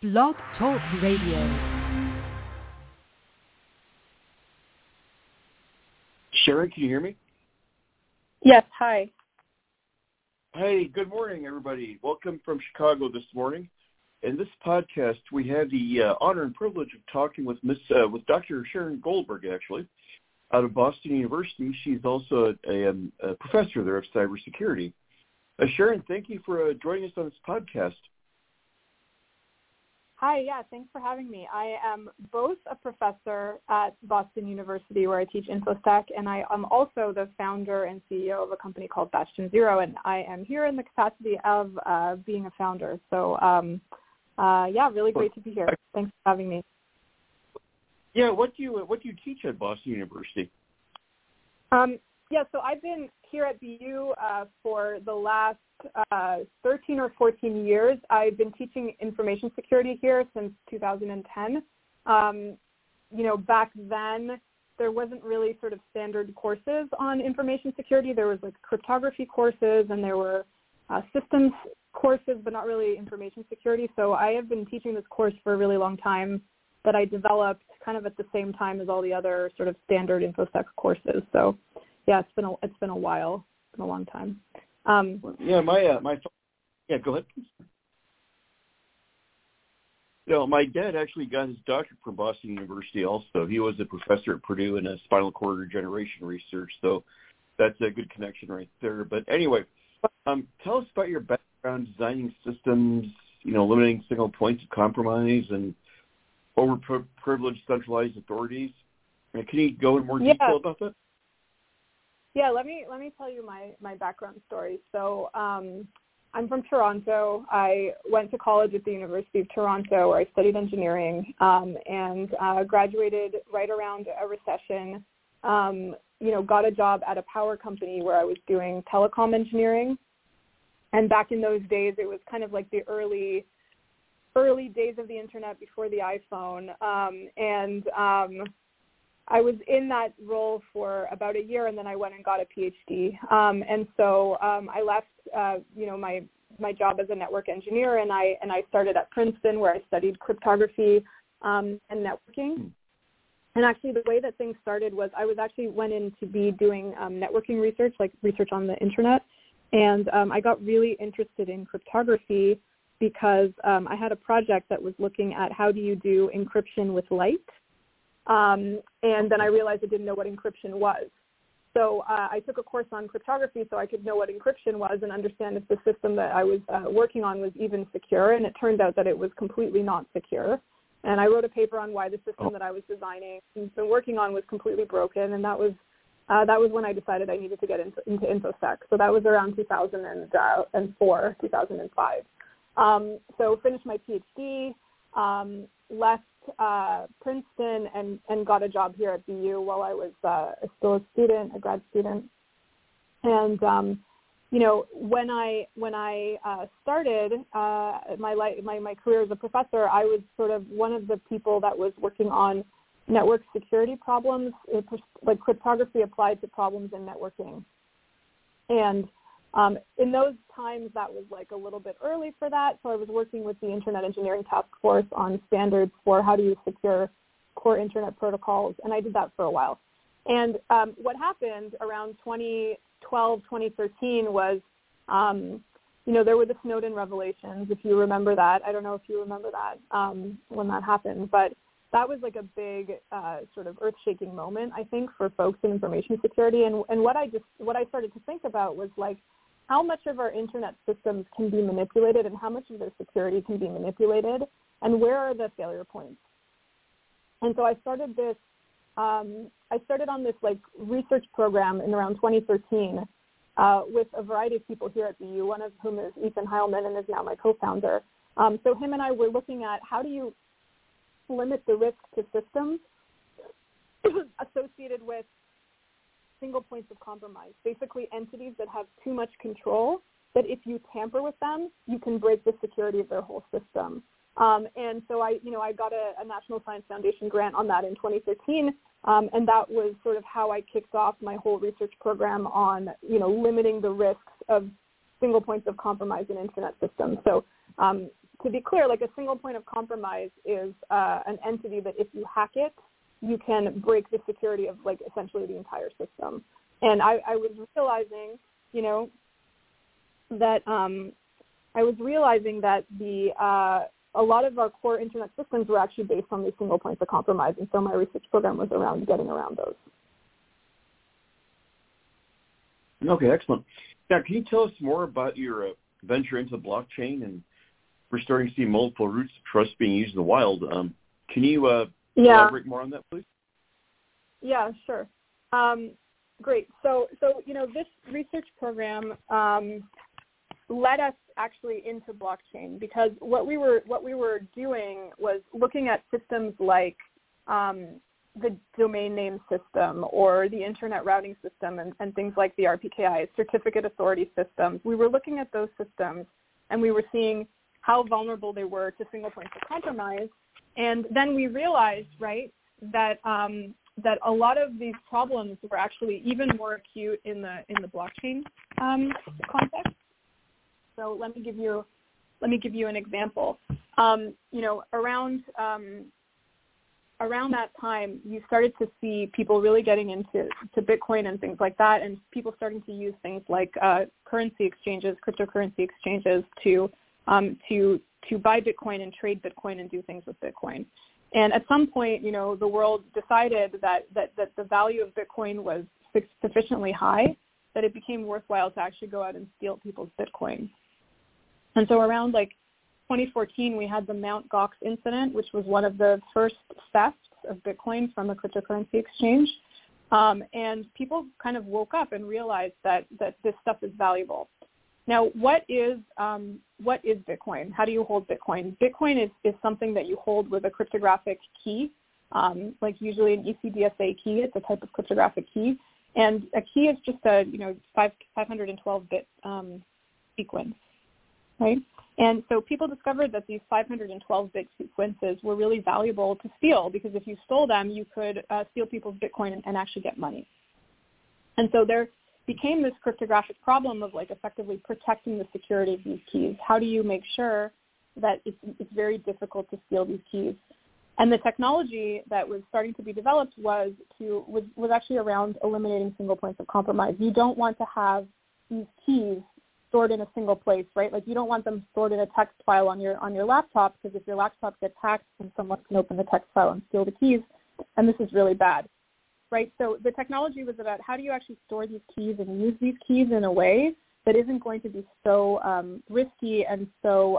Blog Talk Radio. Sharon, can you hear me? Yes, hi. Hey, good morning, everybody. Welcome from Chicago this morning. In this podcast, we have the honor and privilege of talking with with Dr. Sharon Goldberg, actually, out of Boston University. She's also a professor there of cybersecurity. Sharon, thank you for joining us on this podcast. Hi, yeah, thanks for having me. I am both a professor at Boston University where I teach InfoSec, and I am also the founder and CEO of a company called Bastion Zero, and I am here in the capacity of being a founder. So, yeah, really great to be here. Thanks for having me. Yeah, what do you teach at Boston University? Yeah, so I've been here at BU for the last 13 or 14 years. I've been teaching information security here since 2010. Back then, there wasn't really sort of standard courses on information security. There was like cryptography courses and there were systems courses, but not really information security. So I have been teaching this course for a really long time that I developed kind of at the same time as all the other sort of standard InfoSec courses. So yeah, it's been a while. It's been a long time. Yeah, yeah, go ahead, please. My dad actually got his doctorate from Boston University also. He was a professor at Purdue in spinal cord regeneration research, so that's a good connection right there. But anyway, tell us about your background designing systems, limiting single points of compromise and overprivileged centralized authorities. Can you go in more detail about that? Yeah, let me tell you my background story. So I'm from Toronto. I went to college at the University of Toronto where I studied engineering and graduated right around a recession. Got a job at a power company where I was doing telecom engineering. And back in those days, it was kind of like the early days of the internet before the iPhone. I was in that role for about a year, and then I went and got a PhD. And so I left, my job as a network engineer, and I started at Princeton where I studied cryptography and networking. And actually, the way that things started was I went in to be doing networking research, like research on the internet, and I got really interested in cryptography because I had a project that was looking at how do you do encryption with light. And then I realized I didn't know what encryption was. So I took a course on cryptography so I could know what encryption was and understand if the system that I was working on was even secure. And it turned out that it was completely not secure. And I wrote a paper on why the system that I was designing and been working on was completely broken. And that was when I decided I needed to get into InfoSec. So that was around 2004, 2005. So finished my PhD, left Princeton and got a job here at BU while I was still a grad student. And when I started my career as a professor, I was sort of one of the people that was working on network security problems, like cryptography applied to problems in networking. And in those times, that was like a little bit early for that. So I was working with the Internet Engineering Task Force on standards for how do you secure core Internet protocols, and I did that for a while. And what happened around 2012, 2013 was, there were the Snowden revelations, if you remember that. I don't know if you remember that when that happened, but that was like a big sort of earth-shaking moment, I think, for folks in information security. And what I started to think about was like, how much of our internet systems can be manipulated and how much of their security can be manipulated, and where are the failure points? And so I started on this like research program in around 2013 with a variety of people here at BU, one of whom is Ethan Heilman and is now my co-founder. So him and I were looking at how do you limit the risk to systems associated with single points of compromise, basically entities that have too much control, that if you tamper with them, you can break the security of their whole system. And so I got a National Science Foundation grant on that in 2013, and that was sort of how I kicked off my whole research program on, limiting the risks of single points of compromise in internet systems. So to be clear, like a single point of compromise is an entity that if you hack it, you can break the security of like essentially the entire system. And I was realizing, you know, that I was realizing that a lot of our core internet systems were actually based on these single points of compromise, and so my research program was around getting around those. Okay, excellent. Now, can you tell us more about your venture into blockchain? And we're starting to see multiple roots of trust being used in the wild. Can you elaborate more on that, please? Yeah, sure. Great. So you know, this research program led us actually into blockchain, because what we were doing was looking at systems like the domain name system or the internet routing system and things like the RPKI, certificate authority systems. We were looking at those systems and we were seeing how vulnerable they were to single points of compromise. And then we realized, right, that that a lot of these problems were actually even more acute in the blockchain context. So let me give you an example. You know, around that time, you started to see people really getting into Bitcoin and things like that, and people starting to use things like currency exchanges, cryptocurrency exchanges to buy Bitcoin and trade Bitcoin and do things with Bitcoin. And at some point, you know, the world decided that the value of Bitcoin was sufficiently high that it became worthwhile to actually go out and steal people's Bitcoin. And so around like 2014, we had the Mt. Gox incident, which was one of the first thefts of Bitcoin from a cryptocurrency exchange. And people kind of woke up and realized that this stuff is valuable. Now, what is Bitcoin? How do you hold Bitcoin? Bitcoin is something that you hold with a cryptographic key, like usually an ECDSA key. It's a type of cryptographic key. And a key is just a 512-bit sequence, right? And so people discovered that these 512-bit sequences were really valuable to steal, because if you stole them, you could steal people's Bitcoin and actually get money. And so there became this cryptographic problem of like effectively protecting the security of these keys. How do you make sure that it's very difficult to steal these keys? And the technology that was starting to be developed was actually around eliminating single points of compromise. You don't want to have these keys stored in a single place, right? Like you don't want them stored in a text file on your laptop, because if your laptop gets hacked, then someone can open the text file and steal the keys, and this is really bad. Right, so the technology was about how do you actually store these keys and use these keys in a way that isn't going to be so risky and so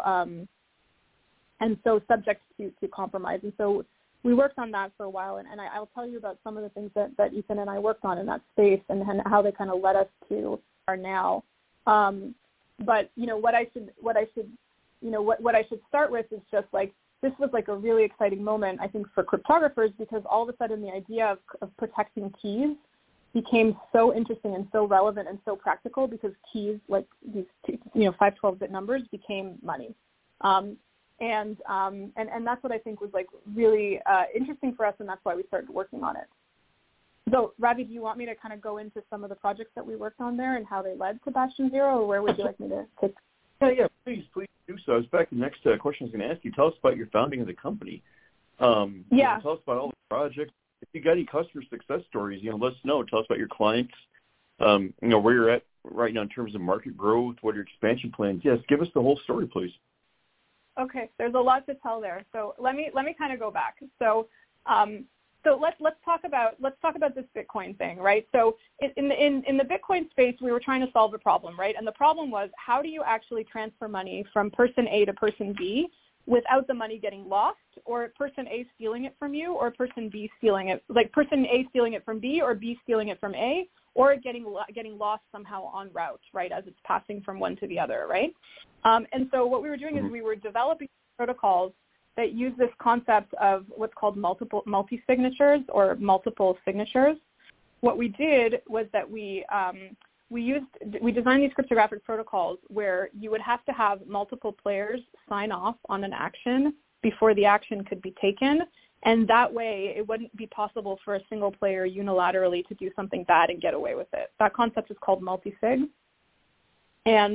subject to compromise. And so we worked on that for a while, and I'll tell you about some of the things that Ethan and I worked on in that space and how they kind of led us to our now. But you know what I should start with is just like, this was like a really exciting moment, I think, for cryptographers, because all of a sudden the idea of protecting keys became so interesting and so relevant and so practical, because keys, like these 512-bit numbers, became money. And that's what I think was like really interesting for us, and that's why we started working on it. So, Ravi, do you want me to kind of go into some of the projects that we worked on there and how they led to Bastion Zero, or where would you like me to take? Yeah, please do so. In fact, the next question I was going to ask you, tell us about your founding of the company. Tell us about all the projects. If you got any customer success stories, let us know. Tell us about your clients, where you're at right now in terms of market growth, what are your expansion plans. Yes, give us the whole story, please. Okay, there's a lot to tell there. So let me kind of go back. So let's talk about this Bitcoin thing, right? So in the Bitcoin space, we were trying to solve a problem, right? And the problem was, how do you actually transfer money from person A to person B without the money getting lost, or person A stealing it from you, or person B stealing it, like person A stealing it from B, or B stealing it from A, or it getting lost somehow en route, right, as it's passing from one to the other, right? And so what we were doing is we were developing protocols that use this concept of what's called multi-signatures or multiple signatures. What we did was that we designed these cryptographic protocols where you would have to have multiple players sign off on an action before the action could be taken, and that way it wouldn't be possible for a single player unilaterally to do something bad and get away with it. That concept is called multi-sig. And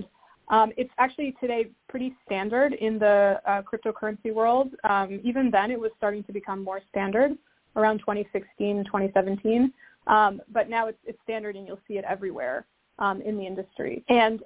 It's actually today pretty standard in the cryptocurrency world. Even then, it was starting to become more standard around 2016, 2017. But now it's standard, and you'll see it everywhere in the industry. And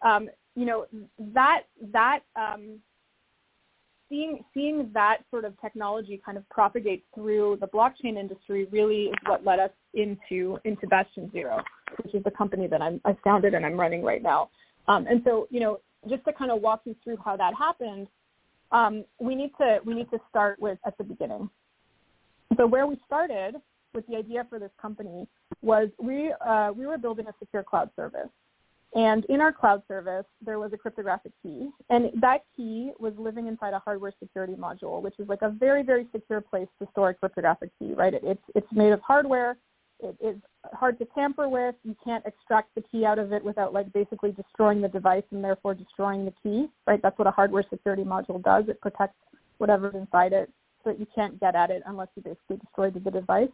seeing that sort of technology kind of propagate through the blockchain industry really is what led us into Bastion Zero, which is the company that I founded and I'm running right now. And so, just to kind of walk you through how that happened, we need to start with at the beginning. So where we started with the idea for this company was we were building a secure cloud service. And in our cloud service, there was a cryptographic key. And that key was living inside a hardware security module, which is like a very, very secure place to store a cryptographic key, right? It's made of hardware. It is hard to tamper with. You can't extract the key out of it without like basically destroying the device and therefore destroying the key, right? That's what a hardware security module does. It protects whatever's inside it so that you can't get at it unless you basically destroy the device.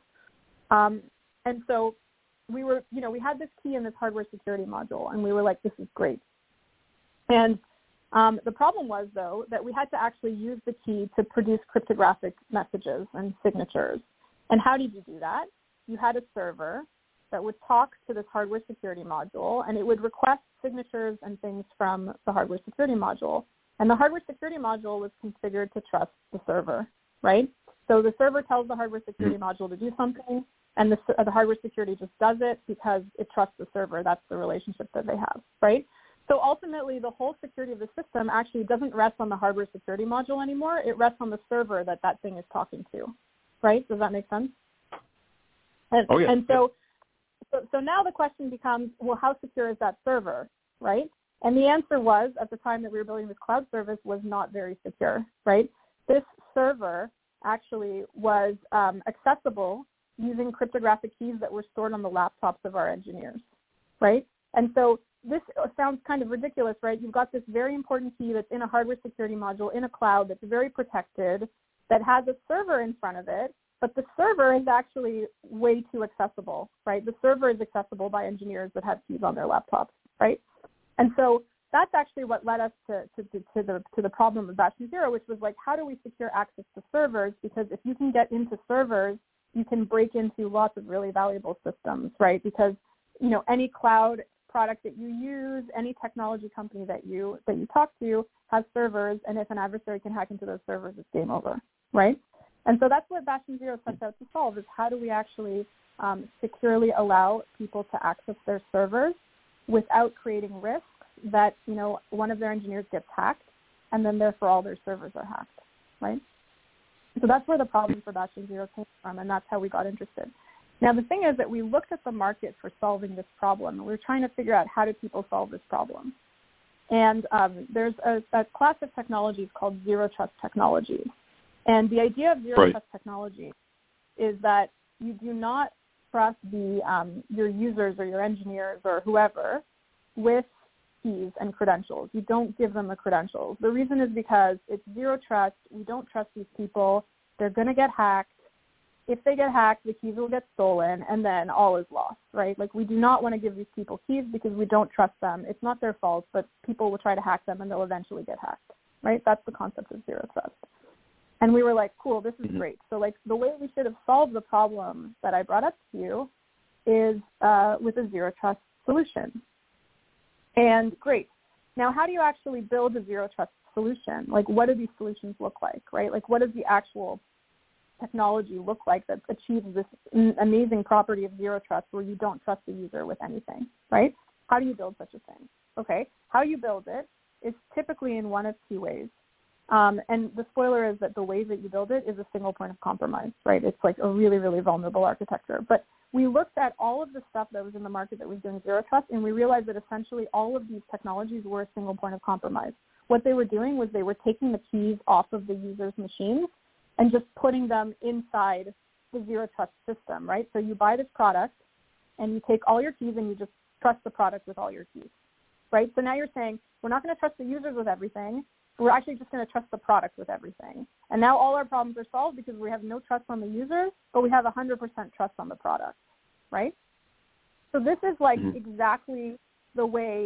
And so we had this key in this hardware security module, and we were like, this is great. And the problem was, though, that we had to actually use the key to produce cryptographic messages and signatures. And how did you do that? You had a server that would talk to this hardware security module, and it would request signatures and things from the hardware security module. And the hardware security module was configured to trust the server, right? So the server tells the hardware security module to do something, and the hardware security just does it because it trusts the server. That's the relationship that they have, right? So ultimately, the whole security of the system actually doesn't rest on the hardware security module anymore. It rests on the server that thing is talking to, right? Does that make sense? And, oh, yeah. And so now the question becomes, well, how secure is that server, right? And the answer was, at the time that we were building this cloud service, was not very secure, right? This server actually was accessible using cryptographic keys that were stored on the laptops of our engineers, right? And so this sounds kind of ridiculous, right? You've got this very important key that's in a hardware security module in a cloud that's very protected, that has a server in front of it, but the server is actually way too accessible, right? The server is accessible by engineers that have keys on their laptops, right? And so that's actually what led us to the problem of Bastion Zero, which was like, how do we secure access to servers? Because if you can get into servers, you can break into lots of really valuable systems, right? Because, any cloud product that you use, any technology company that you talk to has servers, and if an adversary can hack into those servers, it's game over, right? And so that's what Bastion Zero sets out to solve, is how do we actually securely allow people to access their servers without creating risks that, one of their engineers gets hacked, and then therefore all their servers are hacked, right? So that's where the problem for Bastion Zero came from, and that's how we got interested. Now, the thing is that we looked at the market for solving this problem, and we were trying to figure out how do people solve this problem. And there's a class of technologies called zero trust technologies. And the idea of zero trust technology is that you do not trust your users or your engineers or whoever with keys and credentials. You don't give them the credentials. The reason is because it's zero trust. We don't trust these people. They're going to get hacked. If they get hacked, the keys will get stolen, and then all is lost, right? Like, we do not want to give these people keys because we don't trust them. It's not their fault, but people will try to hack them, and they'll eventually get hacked, right? That's the concept of zero trust. And we were like, cool, this is great. So, like, the way we should have solved the problem that I brought up to you is with a zero trust solution. And great. Now, how do you actually build a zero trust solution? Like, what do these solutions look like, right? Like, what does the actual technology look like that achieves this amazing property of zero trust where you don't trust the user with anything, right? How do you build such a thing? Okay, how you build it is typically in one of two ways. And the spoiler is that the way that you build it is a single point of compromise, right? It's like a really, really vulnerable architecture. But we looked at all of the stuff that was in the market that was doing zero trust, and we realized that essentially all of these technologies were a single point of compromise. What they were doing was they were taking the keys off of the user's machines and just putting them inside the zero trust system, right? So you buy this product and you take all your keys and you just trust the product with all your keys, right? So now you're saying, we're not going to trust the users with everything. We're actually just going to trust the product with everything. And now all our problems are solved because we have no trust on the users, but we have 100% trust on the product, right? So this is like exactly the way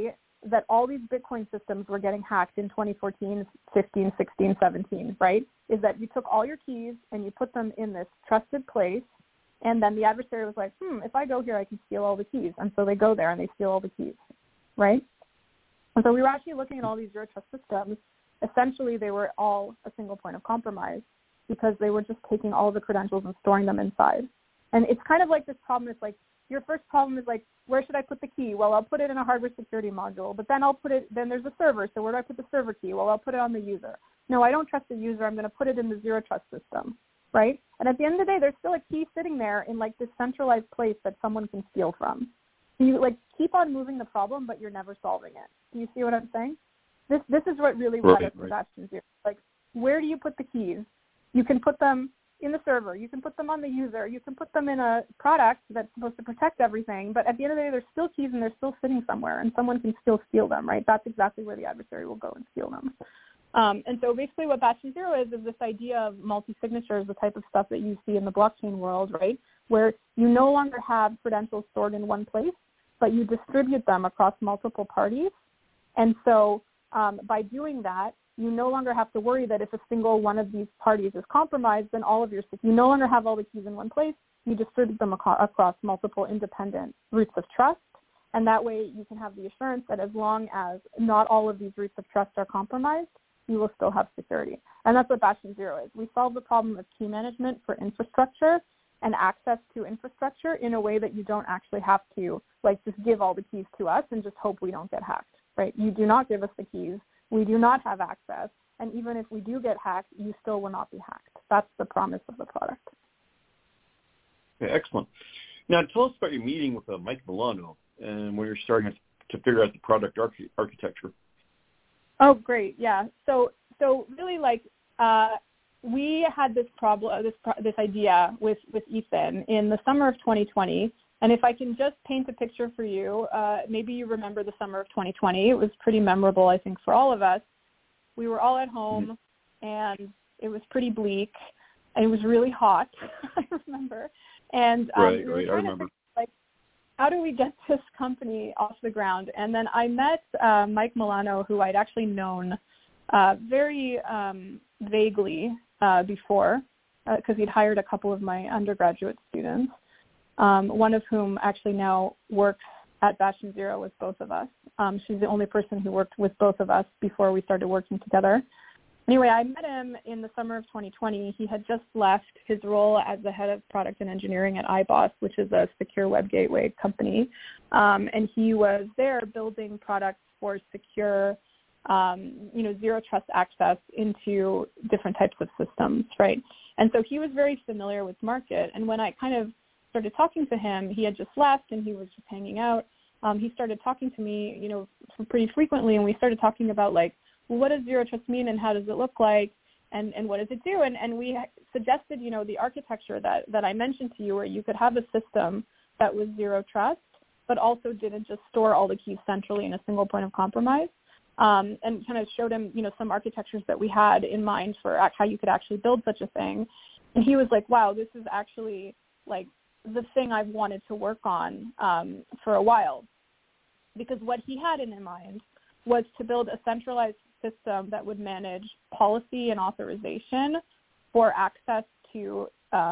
that all these Bitcoin systems were getting hacked in 2014, 15, 16, 17, right, is that you took all your keys and you put them in this trusted place, and then the adversary was like, if I go here, I can steal all the keys. And so they go there and they steal all the keys, right? And so we were actually looking at all these zero trust systems. Essentially, they were all a single point of compromise because they were just taking all the credentials and storing them inside. And it's kind of like this problem. It's like your first problem is like, where should I put the key? Well, I'll put it in a hardware security module, but then then there's a server. So where do I put the server key? Well, I'll put it on the user. No, I don't trust the user. I'm going to put it in the zero trust system, right? And at the end of the day, there's still a key sitting there in like this centralized place that someone can steal from. So you like keep on moving the problem, but you're never solving it. Do you see what I'm saying? This is what really led us to Bastion Zero. Like, where do you put the keys? You can put them in the server. You can put them on the user. You can put them in a product that's supposed to protect everything. But at the end of the day, there's still keys and they're still sitting somewhere, and someone can still steal them, right? That's exactly where the adversary will go and steal them. And so basically what Bastion Zero is this idea of multi-signatures, the type of stuff that you see in the blockchain world, right, where you no longer have credentials stored in one place, but you distribute them across multiple parties. And so by doing that, you no longer have to worry that if a single one of these parties is compromised, then you no longer have all the keys in one place. You distribute them across multiple independent roots of trust. And that way you can have the assurance that as long as not all of these roots of trust are compromised, you will still have security. And that's what Bastion Zero is. We solve the problem of key management for infrastructure and access to infrastructure in a way that you don't actually have to, like, just give all the keys to us and just hope we don't get hacked, right? You do not give us the keys. We do not have access. And even if we do get hacked, you still will not be hacked. That's the promise of the product. Okay, excellent. Now, tell us about your meeting with Mike Milano and when you're starting to figure out the product architecture. Oh, great. Yeah. So really, like, we had this problem, this idea with Ethan in the summer of 2020. And if I can just paint a picture for you, maybe you remember the summer of 2020. It was pretty memorable, I think, for all of us. We were all at home, and it was pretty bleak, and it was really hot, I remember. And right, I remember. Like, how do we get this company off the ground? And then I met Mike Milano, who I'd actually known very vaguely before, because he'd hired a couple of my undergraduate students, one of whom actually now works at Bastion Zero with both of us. She's the only person who worked with both of us before we started working together. Anyway, I met him in the summer of 2020. He had just left his role as the head of product and engineering at iBoss, which is a secure web gateway company. And he was there building products for secure, zero trust access into different types of systems, right? And so he was very familiar with market. And when I kind of started talking to him, he had just left and he was just hanging out. He started talking to me, pretty frequently, and we started talking about, like, well, what does zero trust mean and how does it look like and what does it do? And we suggested, the architecture that I mentioned to you, where you could have a system that was zero trust, but also didn't just store all the keys centrally in a single point of compromise, and kind of showed him, some architectures that we had in mind for how you could actually build such a thing. And he was like, wow, this is actually, like, the thing I've wanted to work on for a while. Because what he had in mind was to build a centralized system that would manage policy and authorization for access to,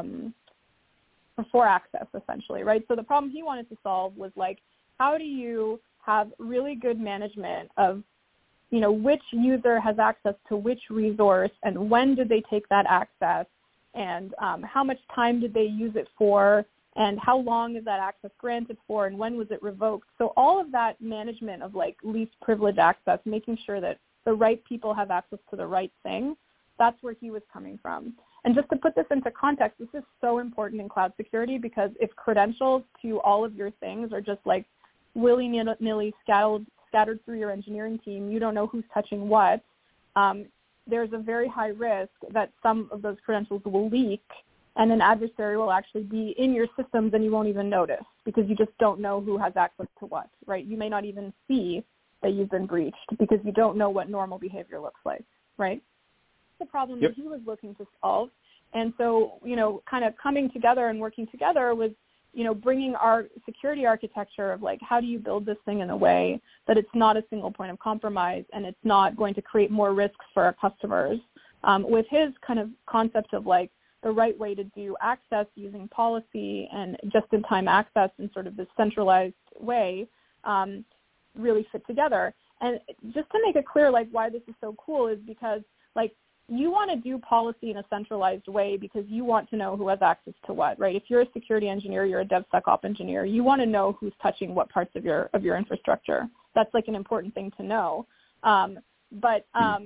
for access, essentially, right? So the problem he wanted to solve was, like, how do you have really good management of, which user has access to which resource and when did they take that access and how much time did they use it for and how long is that access granted for and when was it revoked? So all of that management of, like, least privilege access, making sure that the right people have access to the right thing, that's where he was coming from. And just to put this into context, this is so important in cloud security because if credentials to all of your things are just, like, willy-nilly scattered through your engineering team, you don't know who's touching what, there's a very high risk that some of those credentials will leak and an adversary will actually be in your systems and you won't even notice because you just don't know who has access to what, right? You may not even see that you've been breached because you don't know what normal behavior looks like, right? The problem that he was looking to solve. And so, kind of coming together and working together was bringing our security architecture of like, how do you build this thing in a way that it's not a single point of compromise and it's not going to create more risks for our customers. With his kind of concept of like the right way to do access using policy and just-in-time access in sort of this centralized way really fit together. And just to make it clear, like, why this is so cool is because, like, you want to do policy in a centralized way because you want to know who has access to what, right? If you're a security engineer, you're a DevSecOps engineer, you want to know who's touching what parts of your infrastructure. That's like an important thing to know. But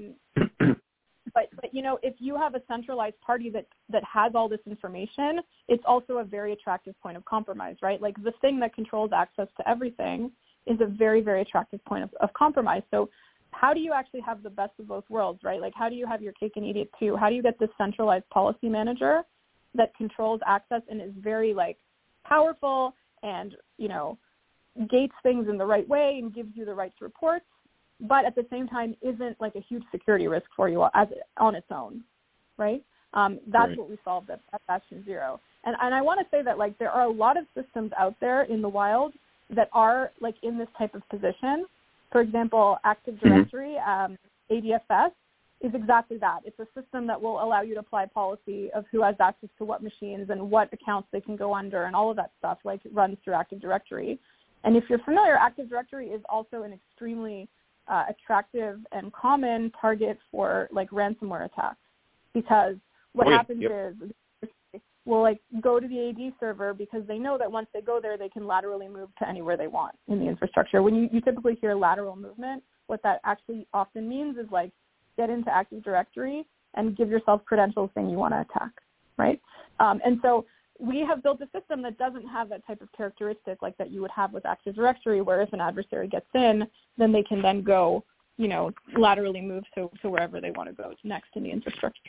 if you have a centralized party that has all this information, it's also a very attractive point of compromise, right? Like the thing that controls access to everything is a very, very attractive point of compromise. So how do you actually have the best of both worlds, right? Like how do you have your cake and eat it too? How do you get this centralized policy manager that controls access and is very like powerful and, gates things in the right way and gives you the right reports, but at the same time isn't like a huge security risk for you on its own, right? That's right. What we solved at Bastion Zero. And I want to say that like there are a lot of systems out there in the wild that are like in this type of position. For example, Active Directory, ADFS, is exactly that. It's a system that will allow you to apply policy of who has access to what machines and what accounts they can go under and all of that stuff, like it runs through Active Directory. And if you're familiar, Active Directory is also an extremely attractive and common target for like ransomware attacks, because what happens is will like go to the AD server because they know that once they go there, they can laterally move to anywhere they want in the infrastructure. When you typically hear lateral movement, what that actually often means is like get into Active Directory and give yourself credentials saying you want to attack, right? And so we have built a system that doesn't have that type of characteristic like that you would have with Active Directory, where if an adversary gets in, then they can then go, laterally move to wherever they want to go next in the infrastructure.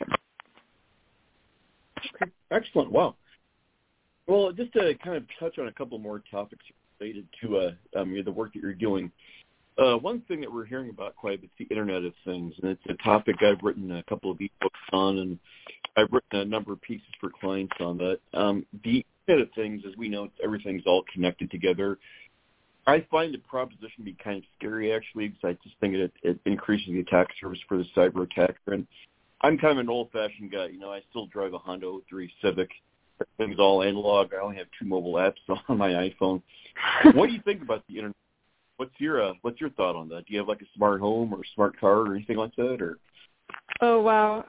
Okay. Excellent. Wow. Well, just to kind of touch on a couple more topics related to the work that you're doing. One thing that we're hearing about quite a bit is the Internet of Things, and it's a topic I've written a couple of ebooks on, and I've written a number of pieces for clients on that. The Internet of Things, as we know, everything's all connected together. I find the proposition to be kind of scary, actually, because I just think it increases the attack surface for the cyber attacker. And I'm kind of an old-fashioned guy. I still drive a Honda 03 Civic. Everything's all analog. I only have 2 mobile apps on my iPhone. What do you think about the Internet? What's your thought on that? Do you have like a smart home or a smart car or anything like that? Or Oh wow,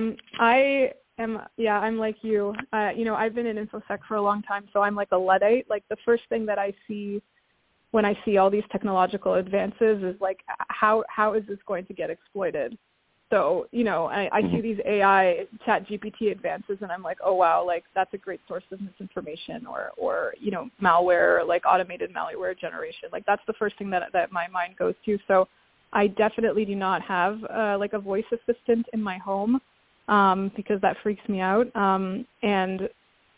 I'm like you. I've been in InfoSec for a long time, so I'm like a Luddite. Like the first thing that I see when I see all these technological advances is like how is this going to get exploited? So, I see these AI ChatGPT advances and I'm like, oh, wow, like that's a great source of misinformation or malware, like automated malware generation. Like that's the first thing that my mind goes to. So I definitely do not have like a voice assistant in my home because that freaks me out. And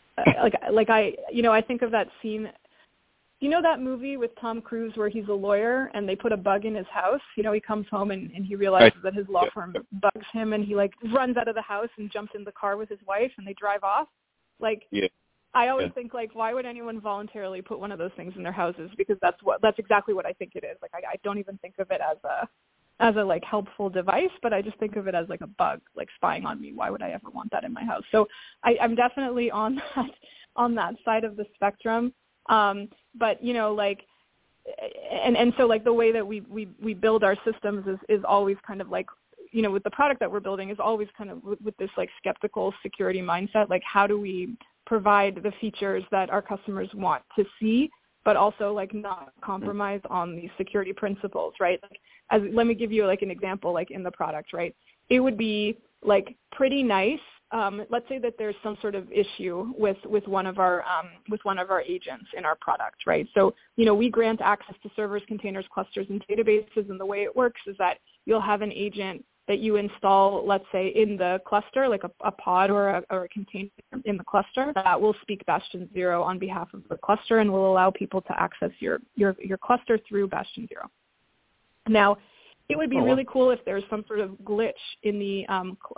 I think of that scene. You know that movie with Tom Cruise where he's a lawyer and they put a bug in his house? He comes home and he realizes that his law firm bugs him and he like runs out of the house and jumps in the car with his wife and they drive off. I always think like, why would anyone voluntarily put one of those things in their houses? Because that's exactly what I think it is. Like I don't even think of it as a like helpful device, but I just think of it as like a bug, like spying on me. Why would I ever want that in my house? So I'm definitely on that side of the spectrum. But and so like the way that we build our systems is always kind of like, with the product that we're building is always kind of with this like skeptical security mindset. Like how do we provide the features that our customers want to see, but also like not compromise on these security principles, right? Like, let me give you like an example, like in the product, right? It would be like pretty nice. Let's say that there's some sort of issue with one of our agents in our product, right? So, we grant access to servers, containers, clusters, and databases, and the way it works is that you'll have an agent that you install, let's say, in the cluster, like a pod or a container in the cluster that will speak Bastion Zero on behalf of the cluster and will allow people to access your cluster through Bastion Zero. Now, it would be really cool if there's some sort of glitch in the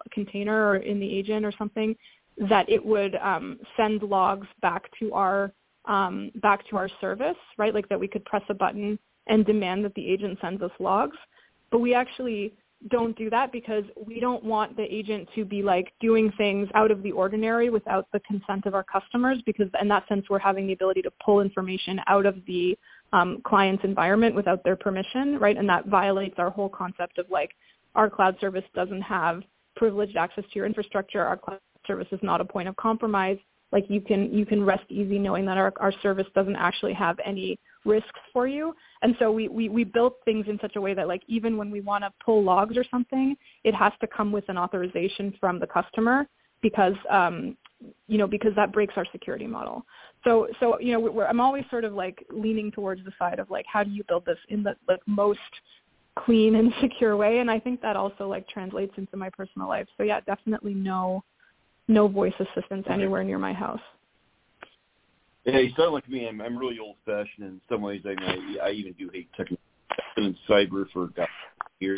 container or in the agent or something that it would send logs back to our back to our service, right? Like that we could press a button and demand that the agent sends us logs. But we actually don't do that because we don't want the agent to be like doing things out of the ordinary without the consent of our customers, because in that sense we're having the ability to pull information out of the client's environment without their permission, right? And that violates our whole concept of like our cloud service doesn't have privileged access to your infrastructure. Our cloud service is not a point of compromise. Like you can rest easy knowing that our service doesn't actually have any risks for you. And so we built things in such a way that like even when we want to pull logs or something, it has to come with an authorization from the customer because because that breaks our security model. So I'm always sort of like leaning towards the side of like how do you build this in the like most clean and secure way, and I think that also like translates into my personal life. So yeah, definitely no voice assistance anywhere near my house. Yeah, you sound like me. I'm really old-fashioned in some ways. I even do hate technology. I've been in cyber for years.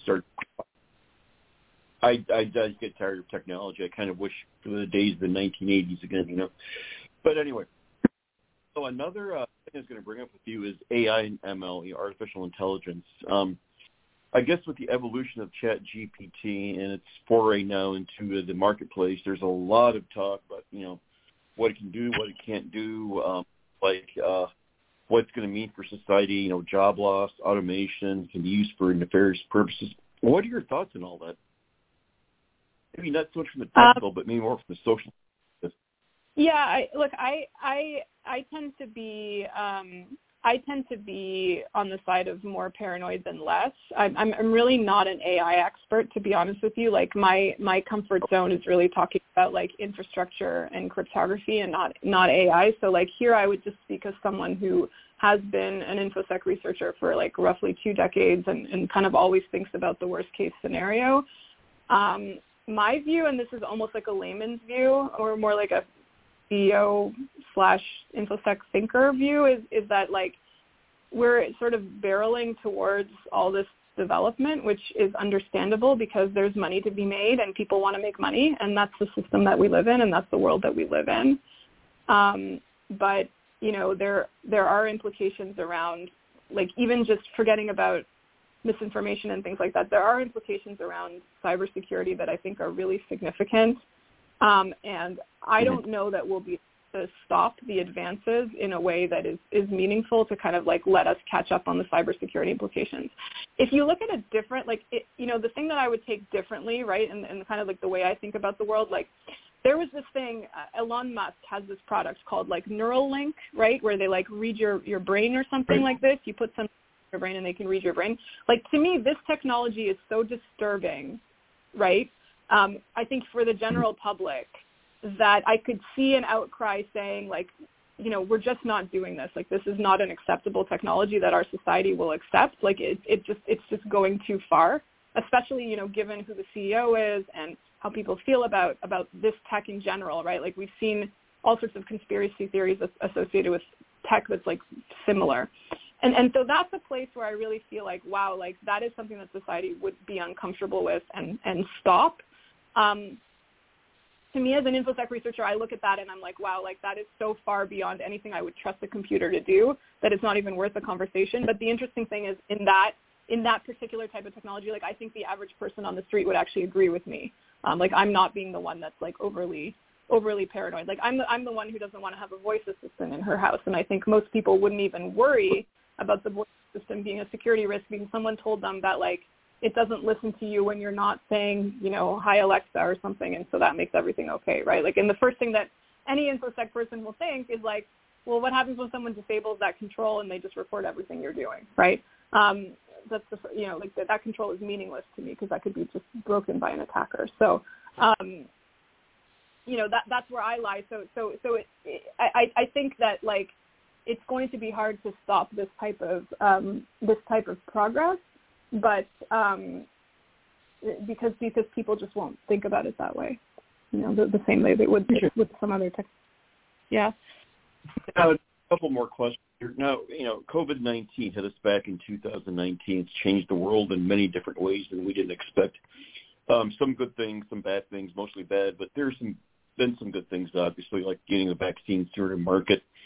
I get tired of technology. I kind of wish for the days of the 1980s again, But anyway, so another thing I was going to bring up with you is AI and ML, artificial intelligence. I guess with the evolution of ChatGPT and its foray now into the marketplace, there's a lot of talk about, what it can do, what it can't do, what it's going to mean for society, job loss, automation, can be used for nefarious purposes. What are your thoughts on all that? Maybe not so much from the technical, but maybe more from the social. Yeah, I tend to be on the side of more paranoid than less. I'm really not an AI expert, to be honest with you. Like my comfort zone is really talking about like infrastructure and cryptography and not AI. So like here I would just speak as someone who has been an InfoSec researcher for like roughly 2 decades and kind of always thinks about the worst case scenario. My view, and this is almost like a layman's view or more like a CEO/InfoSec thinker view, is that like we're sort of barreling towards all this development, which is understandable because there's money to be made and people want to make money, and that's the system that we live in and that's the world that we live in. But there are implications around like even just forgetting about misinformation and things like that. There are implications around cybersecurity that I think are really significant. And I don't know that we'll be able to stop the advances in a way that is meaningful to kind of like let us catch up on the cybersecurity implications. If you look at a different, the thing that I would take differently, right, and kind of like the way I think about the world, like there was this thing, Elon Musk has this product called like Neuralink, right, where they like read your brain or something like this. You put some in your brain and they can read your brain. Like to me, this technology is so disturbing, right? I think for the general public that I could see an outcry saying like, we're just not doing this. Like this is not an acceptable technology that our society will accept. Like it's just going too far, especially, given who the CEO is and how people feel about this tech in general, right? Like we've seen all sorts of conspiracy theories associated with tech that's like similar. And so that's a place where I really feel like, wow, like that is something that society would be uncomfortable with and stop. To me as an InfoSec researcher, I look at that and I'm like, wow, like that is so far beyond anything I would trust a computer to do that it's not even worth the conversation. But the interesting thing is in that particular type of technology, like I think the average person on the street would actually agree with me. Like I'm not being the one that's like overly paranoid. Like I'm the one who doesn't want to have a voice assistant in her house. And I think most people wouldn't even worry about the voice system being a security risk because someone told them that like it doesn't listen to you when you're not saying, hi Alexa or something, and so that makes everything okay, right? Like, and the first thing that any InfoSec person will think is like, well, what happens when someone disables that control and they just record everything you're doing, right? That's that control is meaningless to me because that could be just broken by an attacker. So, that's where I lie. I think that like it's going to be hard to stop this type of progress. But because people just won't think about it that way, the same way they would with some other tech. Yeah. Now, a couple more questions here. Now, COVID-19 hit us back in 2019. It's changed the world in many different ways than we didn't expect. Some good things, some bad things, mostly bad, but there's been some good things, obviously, like getting the vaccines through the market.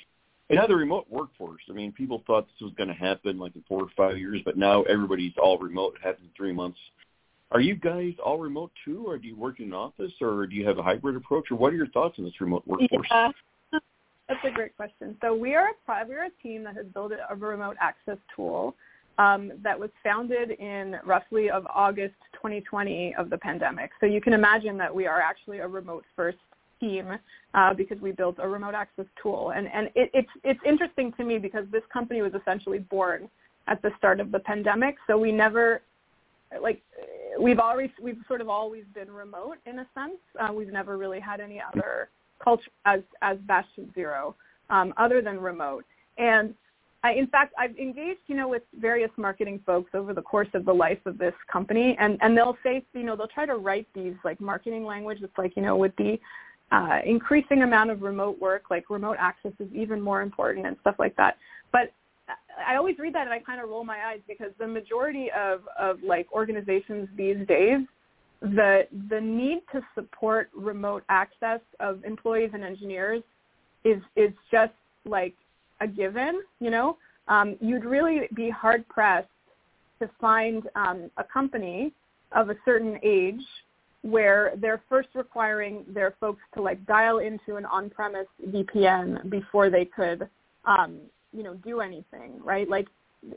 And now the remote workforce. I mean, people thought this was going to happen like in 4 or 5 years, but now everybody's all remote. It happened in 3 months. Are you guys all remote too, or do you work in an office, or do you have a hybrid approach, or what are your thoughts on this remote workforce? Yeah, that's a great question. So we're a team that has built a remote access tool that was founded in roughly of August 2020 of the pandemic. So you can imagine that we are actually a remote first team because we built a remote access tool. And it's interesting to me because this company was essentially born at the start of the pandemic. So we never, we've sort of always been remote in a sense. We've never really had any other culture as Bastion Zero other than remote. And in fact, I've engaged, with various marketing folks over the course of the life of this company, and they'll say, they'll try to write these like marketing language that's like, with the increasing amount of remote work, like remote access is even more important and stuff like that. But I always read that and I kind of roll my eyes because the majority of like organizations these days, the need to support remote access of employees and engineers is just like a given, you'd really be hard pressed to find a company of a certain age where they're first requiring their folks to like dial into an on-premise VPN before they could, do anything, right? Like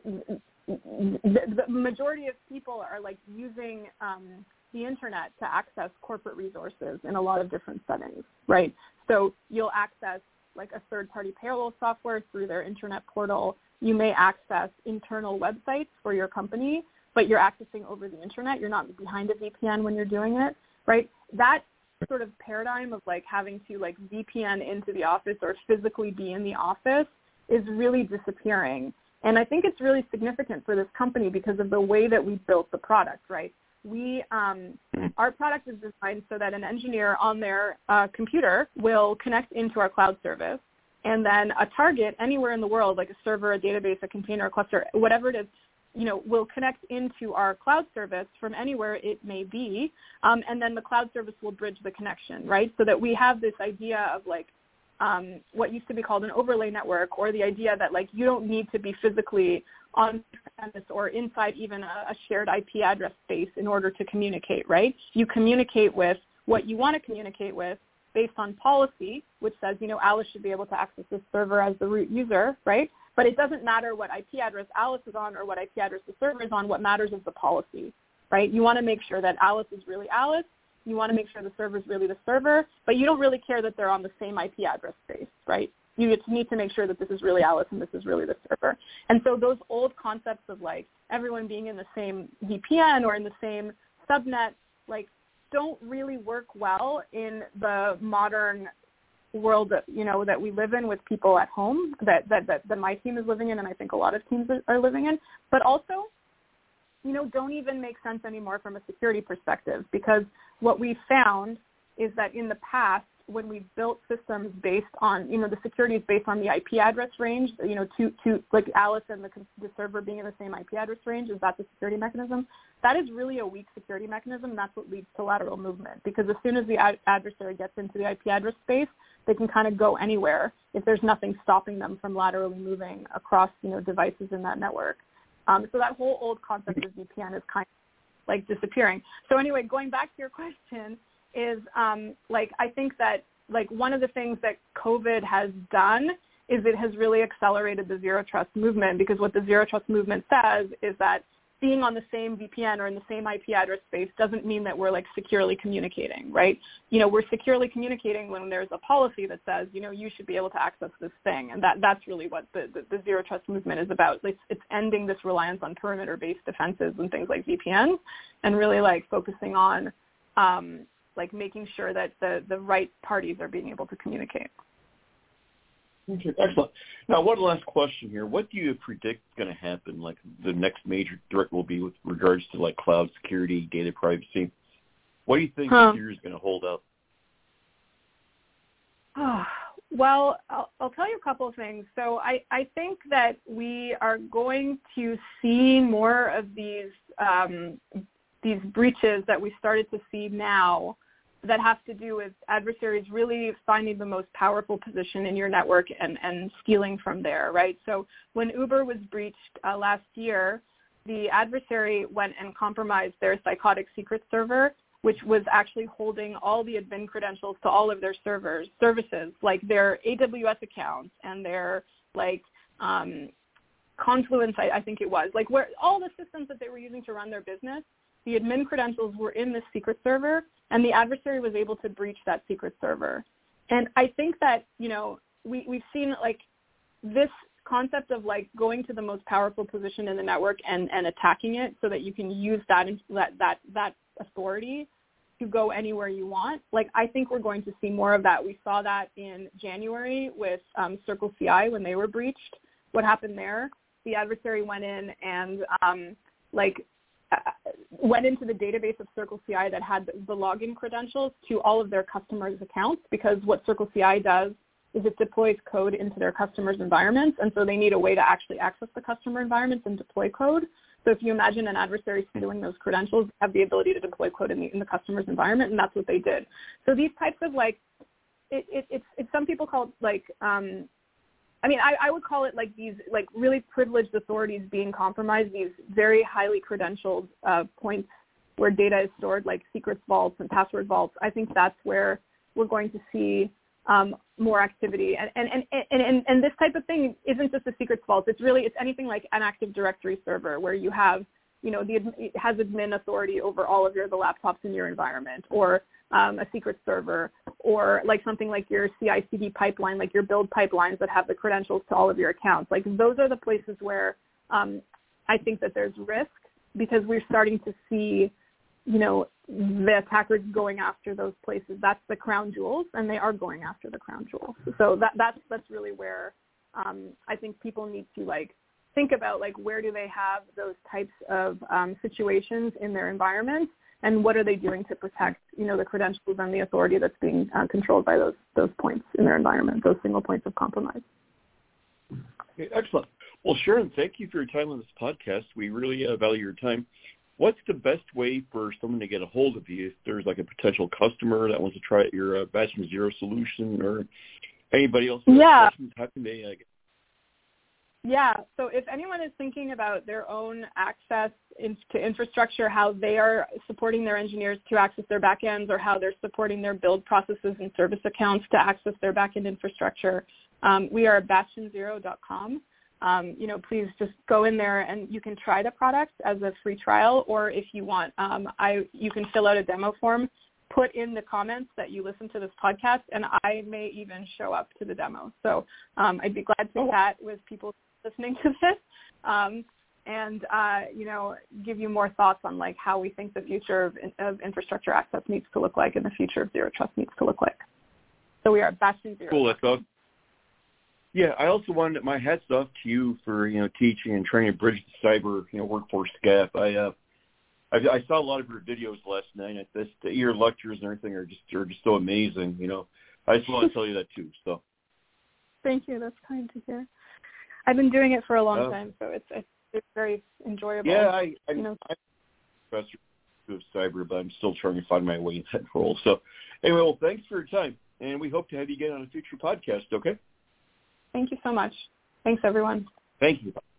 the majority of people are like using the internet to access corporate resources in a lot of different settings, right? So you'll access like a third-party payroll software through their internet portal. You may access internal websites for your company, but you're accessing over the internet. You're not behind a VPN when you're doing it, right? That sort of paradigm of like having to like VPN into the office or physically be in the office is really disappearing. And I think it's really significant for this company because of the way that we built the product, right? Our product is designed so that an engineer on their computer will connect into our cloud service, and then a target anywhere in the world, like a server, a database, a container, a cluster, whatever it is, will connect into our cloud service from anywhere it may be, and then the cloud service will bridge the connection, right? So that we have this idea of like what used to be called an overlay network, or the idea that like you don't need to be physically on premise or inside even a shared IP address space in order to communicate, right? You communicate with what you want to communicate with based on policy, which says, Alice should be able to access this server as the root user, right? But it doesn't matter what IP address Alice is on or what IP address the server is on. What matters is the policy, right? You want to make sure that Alice is really Alice. You want to make sure the server is really the server, but you don't really care that they're on the same IP address space, right? You need to make sure that this is really Alice and this is really the server. And so those old concepts of like everyone being in the same VPN or in the same subnet, like don't really work well in the modern world that, that we live in with people at home that my team is living in, and I think a lot of teams are living in, but also, don't even make sense anymore from a security perspective, because what we found is that in the past, when we built systems based on, the security is based on the IP address range, to like Alice and the server being in the same IP address range, is that the security mechanism? That is really a weak security mechanism. That's what leads to lateral movement, because as soon as the adversary gets into the IP address space, they can kind of go anywhere if there's nothing stopping them from laterally moving across, devices in that network. So that whole old concept of VPN is kind of like disappearing. So anyway, going back to your question is I think that like one of the things that COVID has done is it has really accelerated the Zero Trust movement, because what the Zero Trust movement says is that being on the same VPN or in the same IP address space doesn't mean that we're like securely communicating, right? We're securely communicating when there's a policy that says, you should be able to access this thing. And that's really what the Zero Trust movement is about. It's ending this reliance on perimeter-based defenses and things like VPN, and really like focusing on like making sure that the right parties are being able to communicate. Okay, excellent. Now, one last question here. What do you predict is going to happen, like the next major threat will be with regards to like cloud security, data privacy? What do you think this year is going to hold up? Well, I'll tell you a couple of things. So I think that we are going to see more of these breaches that we started to see now that has to do with adversaries really finding the most powerful position in your network and stealing from there, right? So when Uber was breached last year, the adversary went and compromised their Psychotic secret server, which was actually holding all the admin credentials to all of their services, like their AWS accounts and their Confluence, I think it was, like where all the systems that they were using to run their business, the admin credentials were in this secret server, and the adversary was able to breach that secret server. And I think that, we've seen this concept of going to the most powerful position in the network and attacking it so that you can use that authority to go anywhere you want. I think we're going to see more of that. We saw that in January with Circle CI when they were breached. What happened there? The adversary went in and went into the database of Circle CI that had the login credentials to all of their customers' accounts, because what Circle CI does is it deploys code into their customers' environments, and so they need a way to actually access the customer environments and deploy code. So if you imagine an adversary stealing those credentials, they have the ability to deploy code in the customer's environment, and that's what they did. So these types of it's some people call it I would call it these really privileged authorities being compromised, these very highly credentialed points where data is stored, like secrets vaults and password vaults. I think that's where we're going to see more activity. And this type of thing isn't just a secrets vault. It's anything like an Active Directory server where you have, it has admin authority over all of the laptops in your environment, or a secret server, or something like your CI/CD pipeline, like your build pipelines that have the credentials to all of your accounts. Those are the places where I think that there's risk, because we're starting to see, the attackers going after those places. That's the crown jewels, and they are going after the crown jewels. So that's really where I think people need to think about where do they have those types of situations in their environment, and what are they doing to protect, the credentials and the authority that's being controlled by those points in their environment, those single points of compromise. Okay, excellent. Well, Sharon, thank you for your time on this podcast. We really value your time. What's the best way for someone to get a hold of you if there's a potential customer that wants to try out your Bastion Zero solution, or anybody else? Yeah. How can they get? Yeah. So if anyone is thinking about their own access to infrastructure, how they are supporting their engineers to access their backends, or how they're supporting their build processes and service accounts to access their backend infrastructure, we are at bastionzero.com. Please just go in there and you can try the product as a free trial, or if you want, you can fill out a demo form, put in the comments that you listen to this podcast, and I may even show up to the demo. So I'd be glad to chat with people listening to this, and give you more thoughts on how we think the future of infrastructure access needs to look like, and the future of Zero Trust needs to look like. So we are at Bastion Zero. Cool. That's awesome. Yeah, I also wanted my hats off to you for teaching and trying to bridge the cyber workforce gap. I saw a lot of your videos last night. Your lectures and everything are just so amazing. I just want to tell you that too. So. Thank you. That's kind to hear. I've been doing it for a long time, so it's very enjoyable. Yeah, I'm a professor of cyber, but I'm still trying to find my way in that role. So anyway, well, thanks for your time, and we hope to have you again on a future podcast. Okay. Thank you so much. Thanks, everyone. Thank you.